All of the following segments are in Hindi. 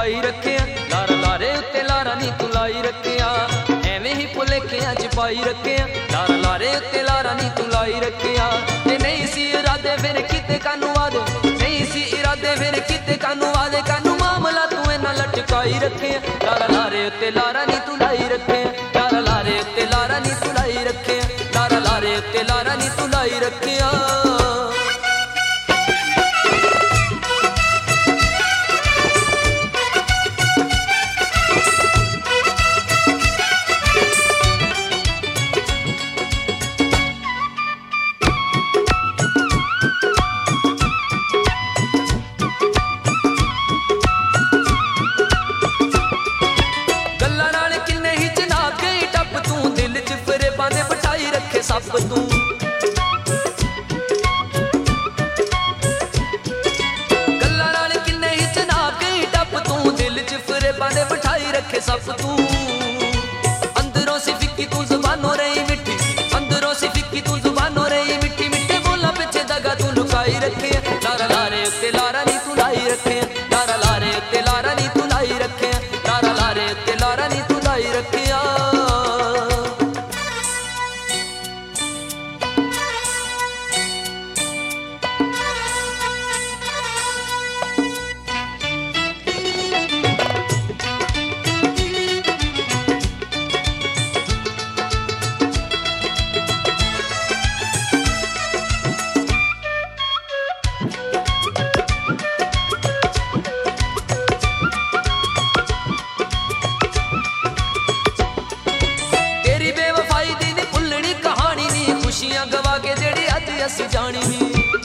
पाई रखे, लारा लारे उत्ते लारा नी तू लाई रखे, एवें ही भुलेखियां च पाई रखे, लारा लारे उत्ते लारा नी तू लाई रखे। ते नहीं सी इरादे फिर किते कानू वादे, नहीं सी इरादे फिर किते कानू वादे, कानू मामला तू इन्ना लटकाई रखे, लारा लारे उत्ते लारा नी तू लाई रखे, लारा लारे उत्ते लारा नी तू लाई रखे, लारा लारे उत्ते लारा नी तू लाई रखे। सप तू गल्ला नाल किन्ने ही जनाब गई टप तू, दिल च फिरे बांदे बिठाई रखे सप तू। अंदरों सी फिक्की तू जुबानों रही मिठी, अंदरों सी फिक्की तू जुबानों रही मिठी, मिठे बोला पिछे दगा तू लुकाई रखे, लारा लारे उत्ते लारा नी तू लाई रखे, लारा लारे उत्ते लारा नी तू लाई रखे, लारा लारे उत्ते लारा नी तू लाई रखे। खुशियां गवा के जेड़ी अज अस जानी नी,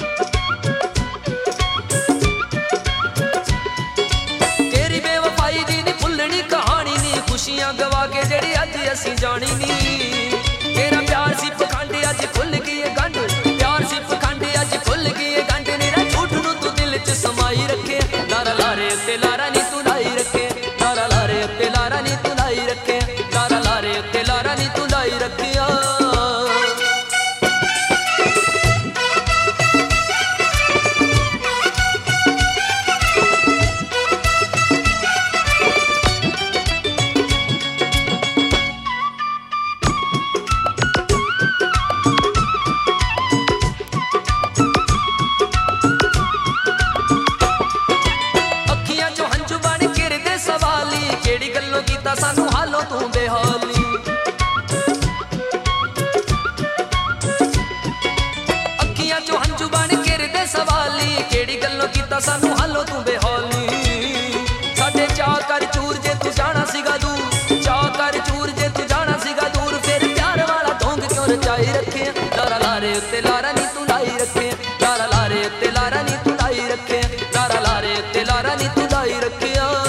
तेरी बेवफाई दी नी भुलनी कहानी नी, खुशियां गवा के जेड़ी अज अस जानी नी। तेरा प्यार सी पखंड अज खुल गई है गंढ, प्यार सी पखंड अज खुल गई है गंढ, मेरा झूठ नू तू दिल च समाई रखे, लारा लारे उत्ते लारा नी तू लाई रखे, लारा लारे उत्ते लारा नी तू लाई रखे, लारा लारे उत्ते लारा नी तू लाई रखे। सानू हालो तू बेहाली, अखियां चो हंझू बन घिरदे सवाली, केड़ी गल्लों कीता सानू हालो तू बेहाली। साडे चाह कर चूर जे तू जाना सीगा दूर, चाह कर चूर जे तू जाना सीगा दूर, फिर प्यार वाला ढोंग क्यों रचाई रखे, लारा लारे उत्ते लारा नी तू लाई रखे, लारा लारे उत्ते लारा नी तू लाई रखे, लारा लारे उत्ते लारा नी तू लाई रखे।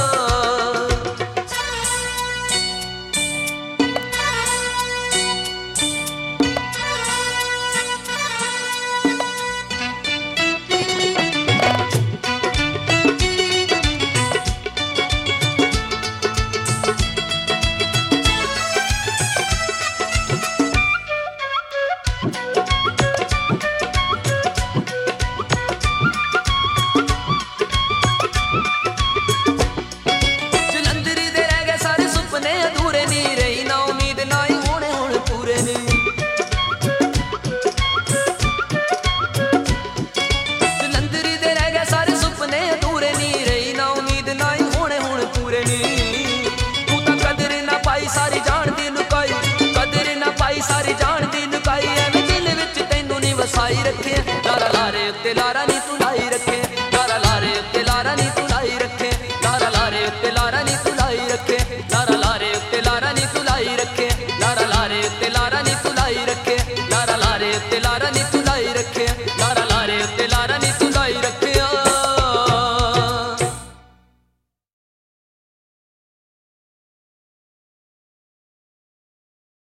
सारी जान दी लुकाई, कदर ना पाई सारी जान दी लुकाई, एवें दिल विच तैनू नी वसाई रखे, लारा लारे उत्ते लारा